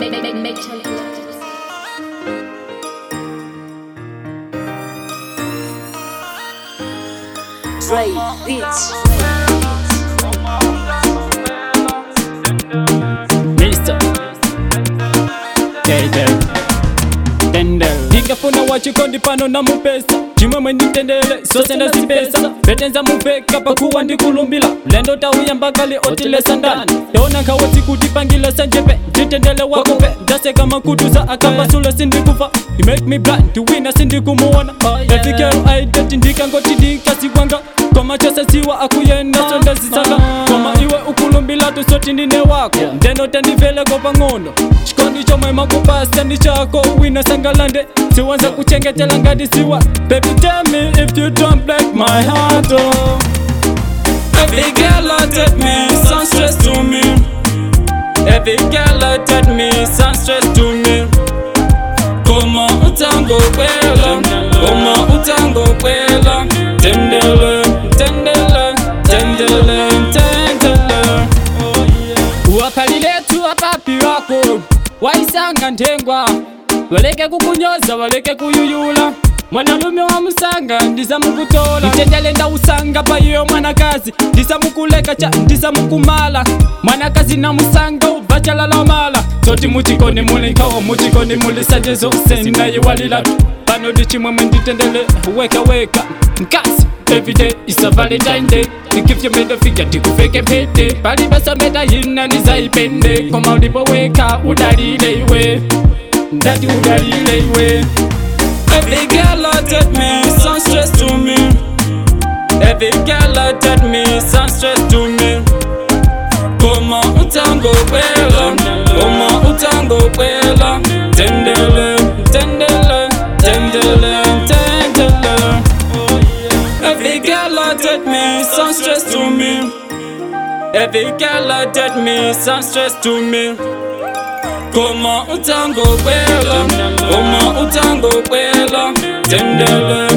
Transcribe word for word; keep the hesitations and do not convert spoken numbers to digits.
Dre Beats. Mister Tendel Tendel Ndingafuna wachikondi pano na mupesa chimwemwe nditendele sose ndazipesa petenza mupeka pakuwa ndikulumbila lendo tauya mbakali otilesa ndani teona nkawoti kuti pangile sanjepe nditendele wakope ndaseka makutuza akapasula sindikufa You make me blind to win sindikumuona efikero aideti ndikangoti ndikasiwanga koma chose siwa akuyenda sondazisanga koma iwe ukulumbila tusoti ndine wako ndeno tendiveleko pang'ono chikondi chomwe makupasa ndi chako wina sangalande siwanza kuchengetela ngati siwa baby tell me if you don't break my heart oh. Every girl looked at me sound stress to me Every girl looked at me sound stress to me Koma utango kwela Koma utango kwela Tendele Tendele Tendele Tendele Uwakaliletu wapapi wako waisanga ntengwa waleke kukunyoza waleke kuyuyula mwanalume wa musanga ndisa mukutola Ntendele nda usanga pa iyo mwanakazi ndisa mukuleka cha ndisa mukumala mwanakazi na musanga ubachala la mala Soti muchikoni muli nkawo muchikoni muli sanje zose ninayi walilatu pano dichimwemwe nditendele weka weka nkasi Everyday is a Valentine Day Nikifye mendo figure tikufeke pete Pali basa meda hina nizaipende Koma ulipoweka udalile iwe Ndati udalile iwe Every girl looked at me, sound stress to me Every girl looked at me, sound stress to me Koma utango kwela Koma utango kwela Tendele, tendele, tendele, tendele Every girl looked at me, sound stress to me Every girl looked at me, sound stress to me Koma utango kwela Koma utango kwela Tendele